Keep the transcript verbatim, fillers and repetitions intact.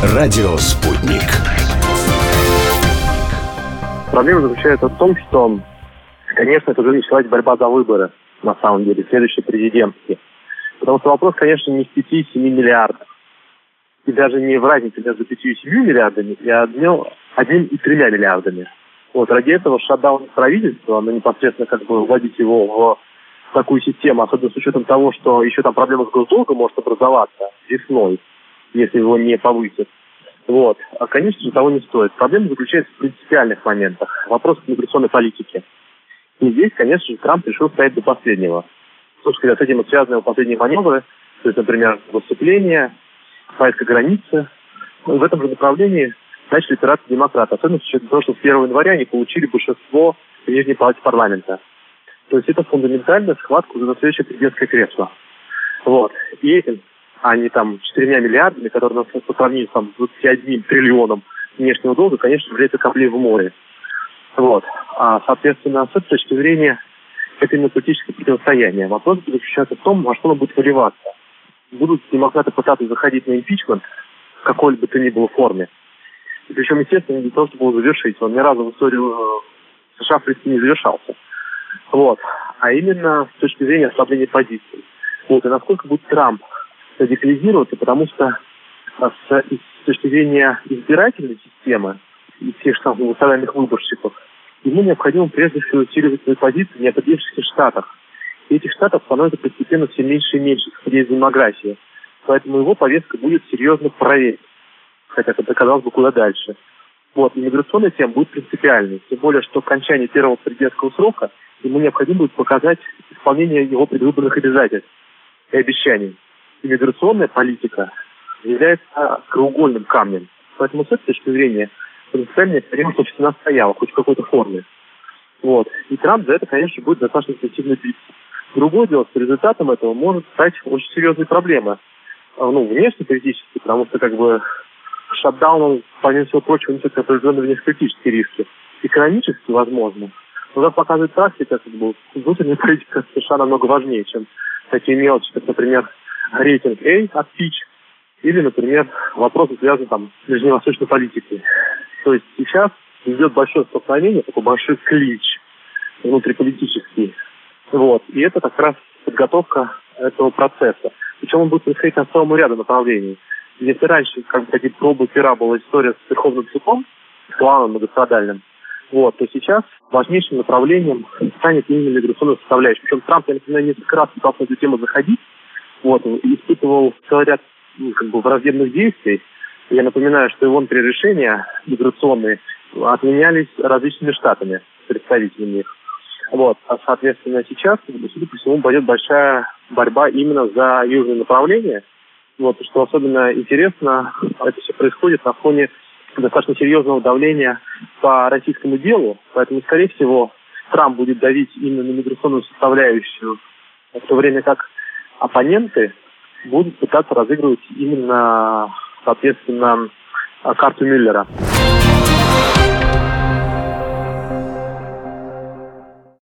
Радио «Спутник». Проблема заключается в том, что, конечно, это уже началась борьба за выборы, на самом деле, следующие президентские. Потому что вопрос, конечно, не в пяти-семи миллиардах. И даже не в разнице между пятью и семью миллиардами, а одним и тремя миллиардами. Вот, ради этого шатдаун правительства, оно непосредственно как бы вводить его в такую систему, особенно с учетом того, что еще там проблема с госдолгом может образоваться весной, если его не повысят. Вот. А, конечно же, того не стоит. Проблема заключается в принципиальных моментах. Вопрос миграционной политики. И здесь, конечно же, Трамп решил стоять до последнего. Собственно, с этим связаны его последние маневры, то есть, например, выступление, поездка границы. В этом же направлении начали опираться демократы, особенно с учетом того, что с первого января они получили большинство в Нижней палате парламента. То есть это фундаментальная схватка за следующее президентское кресло. Вот. И этим, а не там четырьмя миллиардами, которые у нас по сравнению там, с двадцатью одним триллионом внешнего долга, конечно, является каплей в море. Вот. А, соответственно, с этой точки зрения, это именно политическое противостояние. Вопрос заключается в том, во что оно будет выливаться. Будут демократы пытаться заходить на импичмент в какой-либо то ни было форме. И причем, естественно, не для того, чтобы его завершить. Он ни разу в историю США, в принципе, не завершался. Вот. А именно с точки зрения ослабления позиций. Вот. И насколько будет Трамп радикализироваться, потому что с, с точки зрения избирательной системы и тех же самых национальных выборщиков, ему необходимо прежде всего усиливать свои позиции в неопределившихся штатах. И этих штатов становится постепенно все меньше и меньше, исходя из демографии. Поэтому его повестка будет серьезно проверить. Хотя это казалось бы куда дальше. Вот. Иммиграционная тема будет принципиальной. Тем более, что к окончании первого президентского срока ему необходимо будет показать исполнение его предвыборных обязательств и обещаний. Иммиграционная политика является краеугольным камнем. Поэтому с этой точки зрения принципиальная проблема, собственно, стояла, хоть в какой-то форме. Вот. И Трамп за это, конечно, будет достаточно интенсивно биться. Другое дело, что результатом этого может стать очень серьезные проблемы. Ну, внешнеполитические, потому что, как бы, шатдаун, помимо всего прочего, несет определенные внешнеполитические риски. Экономически, возможно. Но, как показывает практика, как бы, внутренняя политика США намного важнее, чем такие мелочи, как, например, рейтинг A от Fitch, или, например, вопросы, связанные там, с ближневосточной политикой. То есть сейчас идет большое столкновение, такой большой клич внутриполитический. Вот. И это как раз подготовка этого процесса. Причем он будет происходить на целом ряду направлений. Если раньше, как бы, такие пробы пера была история с Верховным судом, с главным многострадальным, вот, то сейчас важнейшим направлением станет именно миграционная составляющая. Причем Трамп, я например, несколько раз пытался на эту тему заходить, вот, и испытывал целый ряд, ну, как бы, враждебных действий. Я напоминаю, что его решения миграционные отменялись различными штатами, представителями их. Вот. А, соответственно, сейчас, судя по всему, пойдет большая борьба именно за южное направление. Вот, что особенно интересно, это все происходит на фоне достаточно серьезного давления по российскому делу. Поэтому, скорее всего, Трамп будет давить именно на миграционную составляющую, в то время как оппоненты будут пытаться разыгрывать именно, соответственно, карту Мюллера.